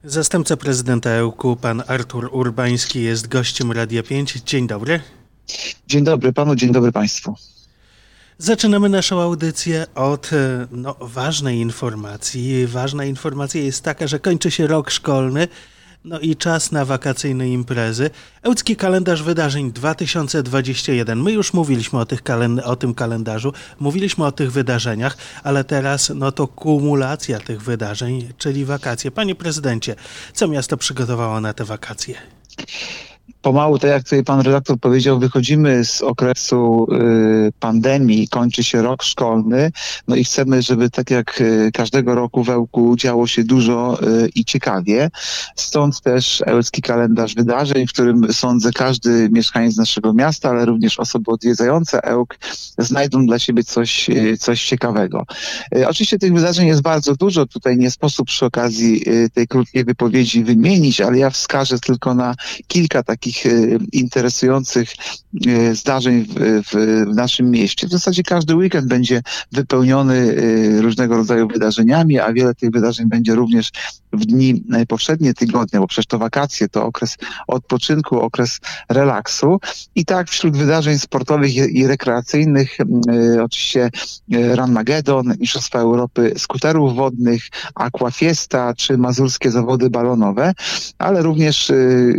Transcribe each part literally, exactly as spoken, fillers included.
Zastępca prezydenta Ełku, pan Artur Urbański, jest gościem Radia pięć. Dzień dobry. Dzień dobry panu, dzień dobry państwu. Zaczynamy naszą audycję od no, ważnej informacji. Ważna informacja jest taka, że kończy się rok szkolny, no i czas na wakacyjne imprezy. Ełcki kalendarz wydarzeń dwa tysiące dwudziesty pierwszy. My już mówiliśmy o, tych kalend- o tym kalendarzu, mówiliśmy o tych wydarzeniach, ale teraz no to kumulacja tych wydarzeń, czyli wakacje. Panie prezydencie, co miasto przygotowało na te wakacje? Pomału, tak jak tutaj pan redaktor powiedział, wychodzimy z okresu y, pandemii, kończy się rok szkolny, no i chcemy, żeby tak jak y, każdego roku w Ełku działo się dużo y, i ciekawie. Stąd też Ełcki kalendarz wydarzeń, w którym sądzę każdy mieszkaniec naszego miasta, ale również osoby odwiedzające Ełk znajdą dla siebie coś, y, coś ciekawego. Y, oczywiście tych wydarzeń jest bardzo dużo, tutaj nie sposób przy okazji y, tej krótkiej wypowiedzi wymienić, ale ja wskażę tylko na kilka takich interesujących zdarzeń w, w, w naszym mieście. W zasadzie każdy weekend będzie wypełniony różnego rodzaju wydarzeniami, a wiele tych wydarzeń będzie również w dni powszednie tygodnia, bo przecież to wakacje, to okres odpoczynku, okres relaksu. I tak wśród wydarzeń sportowych i rekreacyjnych oczywiście Run Magedon, Mistrzostwa Europy skuterów wodnych, Aquafiesta czy mazurskie zawody balonowe, ale również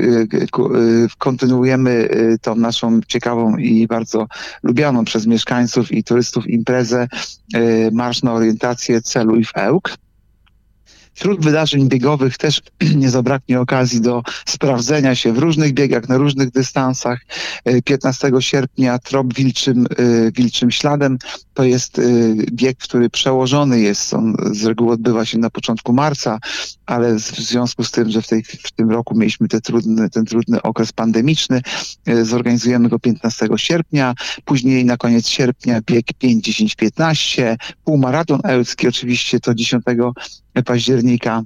kontynuujemy tą naszą ciekawą i bardzo lubianą przez mieszkańców i turystów imprezę Marsz na orientację Celuj w Ełk. Wśród wydarzeń biegowych też nie zabraknie okazji do sprawdzenia się w różnych biegach, na różnych dystansach. piętnastego sierpnia Trop Wilczym, Wilczym Śladem to jest bieg, który przełożony jest. On z reguły odbywa się na początku marca, ale w związku z tym, że w, tej, w tym roku mieliśmy te trudny, ten trudny okres pandemiczny, zorganizujemy go piętnastego sierpnia. Później na koniec sierpnia bieg pięć, dziesięć, piętnaście, półmaraton ełcki oczywiście to dziesiątego października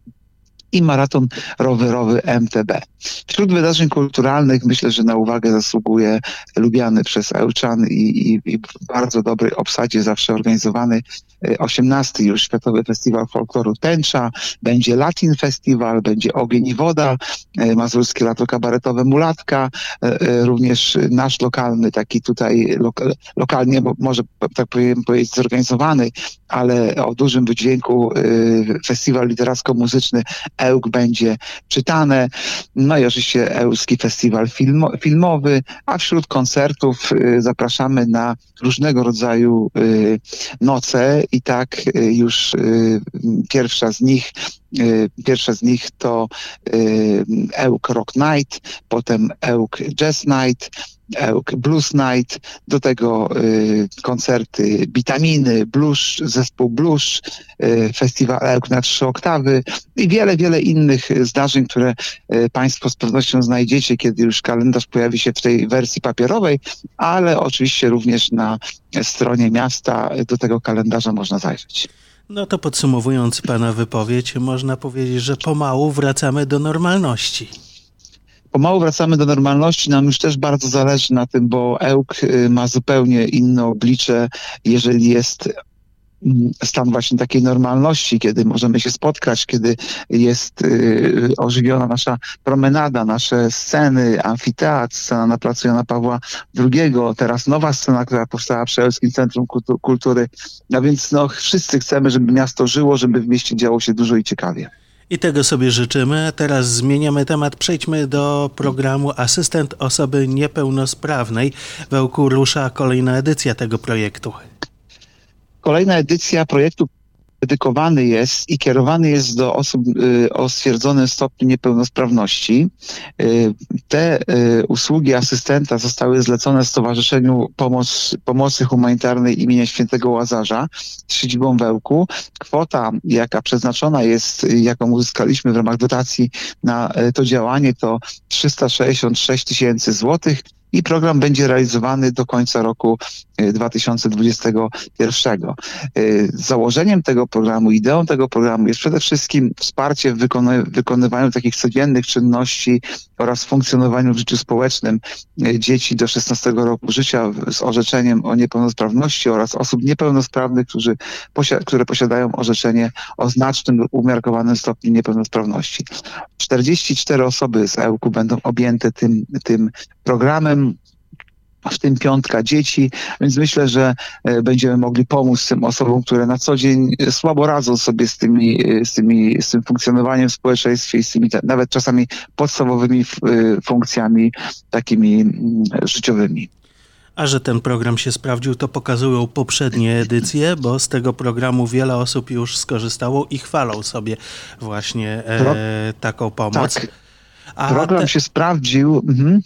i maraton rowerowy M T B. Wśród wydarzeń kulturalnych myślę, że na uwagę zasługuje lubiany przez Ełczan i, i, i w bardzo dobrej obsadzie zawsze organizowany osiemnasty już Światowy Festiwal Folkloru Tęcza, będzie Latin Festiwal, będzie Ogień i Woda, Mazurskie Lato Kabaretowe Mulatka, również nasz lokalny, taki tutaj loka, lokalnie, bo może tak powiem powiedzieć zorganizowany, ale o dużym wydźwięku festiwal literacko-muzyczny Ełk będzie czytane. No i oczywiście Ełcki Festiwal Filmo, Filmowy, a wśród koncertów y, zapraszamy na różnego rodzaju y, noce i tak y, już y, pierwsza z nich y, pierwsza z nich to y, Ełk Rock Night, potem Ełk Jazz Night, Ełk Blues Night, do tego y, koncerty Bitaminy, Blues, zespół Blues, y, festiwal Ełk na trzy oktawy i wiele, wiele innych zdarzeń, które y, państwo z pewnością znajdziecie, kiedy już kalendarz pojawi się w tej wersji papierowej, ale oczywiście również na stronie miasta do tego kalendarza można zajrzeć. No to podsumowując pana wypowiedź, można powiedzieć, że pomału wracamy do normalności. Pomału wracamy do normalności, nam już też bardzo zależy na tym, bo Ełk ma zupełnie inne oblicze, jeżeli jest stan właśnie takiej normalności, kiedy możemy się spotkać, kiedy jest y, ożywiona nasza promenada, nasze sceny, amfiteatr, scena na placu Jana Pawła drugiego, teraz nowa scena, która powstała przy Ełckim Centrum Kultury. No więc no, wszyscy chcemy, żeby miasto żyło, żeby w mieście działo się dużo i ciekawie. I tego sobie życzymy. Teraz zmieniamy temat. Przejdźmy do programu Asystent Osoby Niepełnosprawnej. W Ełku rusza kolejna edycja tego projektu. Kolejna edycja projektu dedykowany jest i kierowany jest do osób y, o stwierdzonym stopniu niepełnosprawności. Y, te y, usługi asystenta zostały zlecone Stowarzyszeniu Pomoc, Pomocy Humanitarnej imienia Świętego Łazarza z siedzibą w Ełku. Kwota, jaka przeznaczona jest, jaką uzyskaliśmy w ramach dotacji na y, to działanie, to trzysta sześćdziesiąt sześć tysięcy złotych. i program będzie realizowany do końca roku dwa tysiące dwudziestego pierwszego. Założeniem tego programu, ideą tego programu jest przede wszystkim wsparcie w wykony- wykonywaniu takich codziennych czynności oraz funkcjonowaniu w życiu społecznym dzieci do szesnastego roku życia z orzeczeniem o niepełnosprawności oraz osób niepełnosprawnych, którzy posi- które posiadają orzeczenie o znacznym lub umiarkowanym stopniu niepełnosprawności. czterdzieści cztery osoby z ełku będą objęte tym, tym programem, w tym piątka dzieci, więc myślę, że będziemy mogli pomóc tym osobom, które na co dzień słabo radzą sobie z tymi, z tymi, z tym funkcjonowaniem w społeczeństwie i z tymi nawet czasami podstawowymi funkcjami takimi życiowymi. A że ten program się sprawdził, to pokazują poprzednie edycje, bo z tego programu wiele osób już skorzystało i chwalą sobie właśnie e, taką pomoc. Tak. A program te... się sprawdził. Mhm.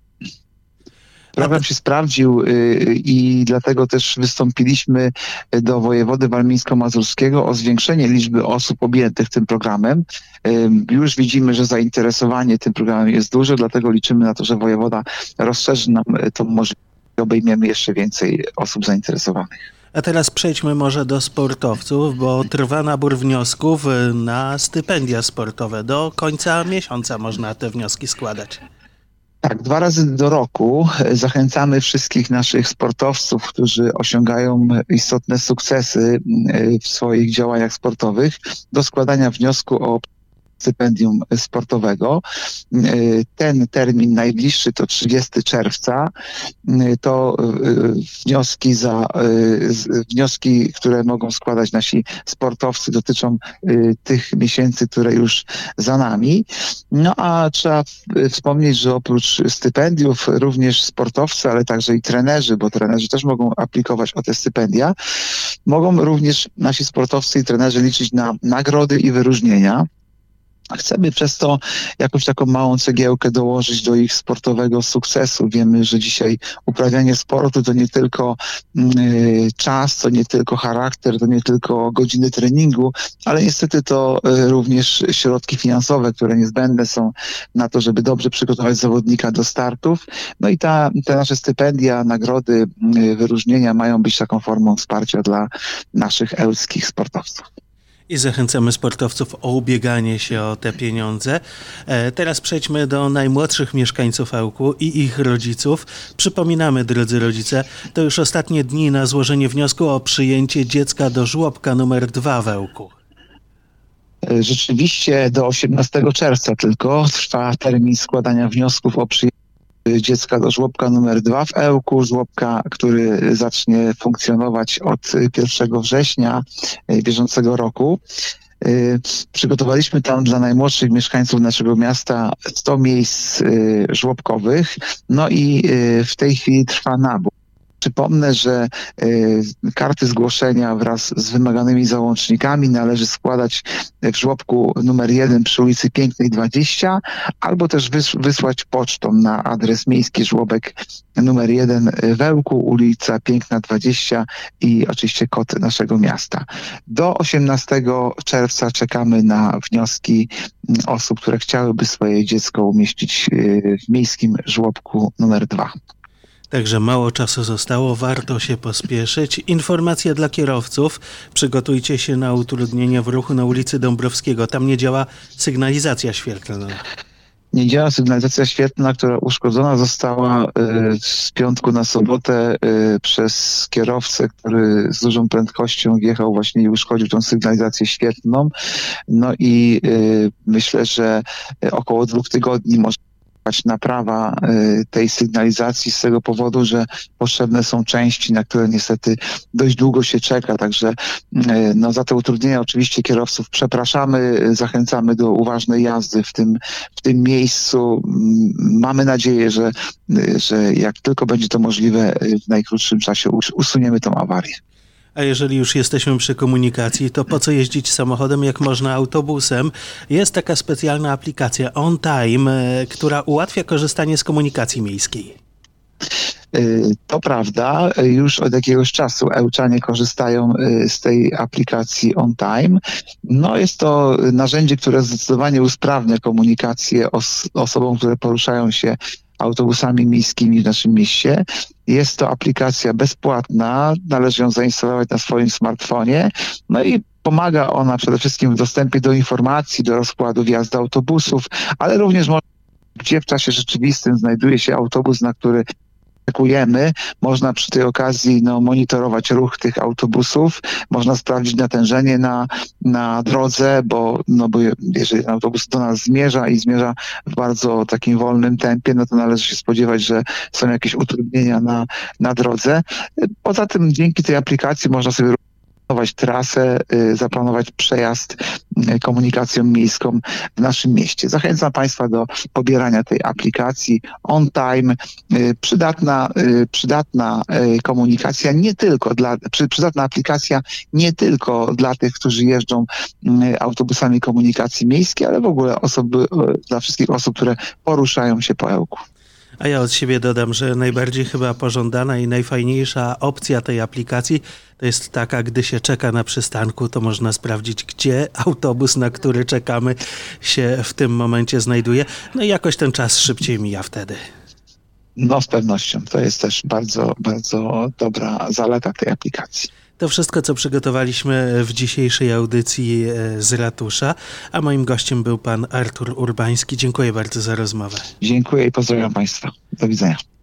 Program się sprawdził i dlatego też wystąpiliśmy do wojewody warmińsko-mazurskiego o zwiększenie liczby osób objętych tym programem. Już widzimy, że zainteresowanie tym programem jest duże, dlatego liczymy na to, że wojewoda rozszerzy nam tą możliwość i obejmiemy jeszcze więcej osób zainteresowanych. A teraz przejdźmy może do sportowców, bo trwa nabór wniosków na stypendia sportowe. Do końca miesiąca można te wnioski składać. Tak, dwa razy do roku zachęcamy wszystkich naszych sportowców, którzy osiągają istotne sukcesy w swoich działaniach sportowych, do składania wniosku o stypendium sportowego. Ten termin najbliższy to trzydziestego czerwca. To wnioski, za, wnioski, które mogą składać nasi sportowcy, dotyczą tych miesięcy, które już za nami. No a trzeba wspomnieć, że oprócz stypendiów również sportowcy, ale także i trenerzy, bo trenerzy też mogą aplikować o te stypendia, mogą również nasi sportowcy i trenerzy liczyć na nagrody i wyróżnienia. Chcemy przez to jakąś taką małą cegiełkę dołożyć do ich sportowego sukcesu. Wiemy, że dzisiaj uprawianie sportu to nie tylko y, czas, to nie tylko charakter, to nie tylko godziny treningu, ale niestety to y, również środki finansowe, które niezbędne są na to, żeby dobrze przygotować zawodnika do startów. No i ta, te nasze stypendia, nagrody, y, wyróżnienia mają być taką formą wsparcia dla naszych ełckich sportowców. I zachęcamy sportowców o ubieganie się o te pieniądze. E, teraz przejdźmy do najmłodszych mieszkańców Ełku i ich rodziców. Przypominamy, drodzy rodzice, to już ostatnie dni na złożenie wniosku o przyjęcie dziecka do żłobka numer dwa w Ełku. Rzeczywiście do osiemnastego czerwca tylko trwa termin składania wniosków o przyjęcie dziecka do żłobka numer dwa w Ełku, żłobka, który zacznie funkcjonować od pierwszego września bieżącego roku. Przygotowaliśmy tam dla najmłodszych mieszkańców naszego miasta sto miejsc żłobkowych, no i w tej chwili trwa nabór. Przypomnę, że y, karty zgłoszenia wraz z wymaganymi załącznikami należy składać w żłobku numer jeden przy ulicy Pięknej dwadzieścia, albo też wys- wysłać pocztą na adres miejski żłobek numer jeden w Ełku, ulica Piękna dwadzieścia i oczywiście kod naszego miasta. Do osiemnastego czerwca czekamy na wnioski osób, które chciałyby swoje dziecko umieścić y, w miejskim żłobku numer dwa. Także mało czasu zostało, warto się pospieszyć. Informacja dla kierowców. Przygotujcie się na utrudnienia w ruchu na ulicy Dąbrowskiego. Tam nie działa sygnalizacja świetlna. Nie działa sygnalizacja świetlna, która uszkodzona została y, z piątku na sobotę y, przez kierowcę, który z dużą prędkością wjechał właśnie i uszkodził tą sygnalizację świetlną. No i y, myślę, że około dwóch tygodni może naprawa y, tej sygnalizacji z tego powodu, że potrzebne są części, na które niestety dość długo się czeka, także y, no, za te utrudnienia oczywiście kierowców przepraszamy, zachęcamy do uważnej jazdy w tym, w tym miejscu. Mamy nadzieję, że, y, że jak tylko będzie to możliwe, w najkrótszym czasie us- usuniemy tą awarię. A jeżeli już jesteśmy przy komunikacji, to po co jeździć samochodem, jak można autobusem? Jest taka specjalna aplikacja On Time, która ułatwia korzystanie z komunikacji miejskiej. To prawda, już od jakiegoś czasu Ełczanie korzystają z tej aplikacji On Time. No jest to narzędzie, które zdecydowanie usprawnia komunikację os- osobom, które poruszają się autobusami miejskimi w naszym mieście. Jest to aplikacja bezpłatna, należy ją zainstalować na swoim smartfonie, no i pomaga ona przede wszystkim w dostępie do informacji, do rozkładu wjazdu autobusów, ale również może, gdzie w czasie rzeczywistym znajduje się autobus, na który czekujemy. Można przy tej okazji no, monitorować ruch tych autobusów, można sprawdzić natężenie na, na drodze, bo, no, bo jeżeli autobus do nas zmierza i zmierza w bardzo takim wolnym tempie, no to należy się spodziewać, że są jakieś utrudnienia na, na drodze. Poza tym dzięki tej aplikacji można sobie zaplanować trasę, zaplanować przejazd komunikacją miejską w naszym mieście. Zachęcam Państwa do pobierania tej aplikacji on time. Przydatna, przydatna komunikacja nie tylko dla, przydatna aplikacja nie tylko dla tych, którzy jeżdżą autobusami komunikacji miejskiej, ale w ogóle osoby, dla wszystkich osób, które poruszają się po Ełku. A ja od siebie dodam, że najbardziej chyba pożądana i najfajniejsza opcja tej aplikacji to jest taka, gdy się czeka na przystanku, to można sprawdzić, gdzie autobus, na który czekamy, się w tym momencie znajduje. No i jakoś ten czas szybciej mija wtedy. No z pewnością. To jest też bardzo, bardzo dobra zaleta tej aplikacji. To wszystko, co przygotowaliśmy w dzisiejszej audycji z ratusza, a moim gościem był pan Artur Urbański. Dziękuję bardzo za rozmowę. Dziękuję i pozdrawiam Państwa. Do widzenia.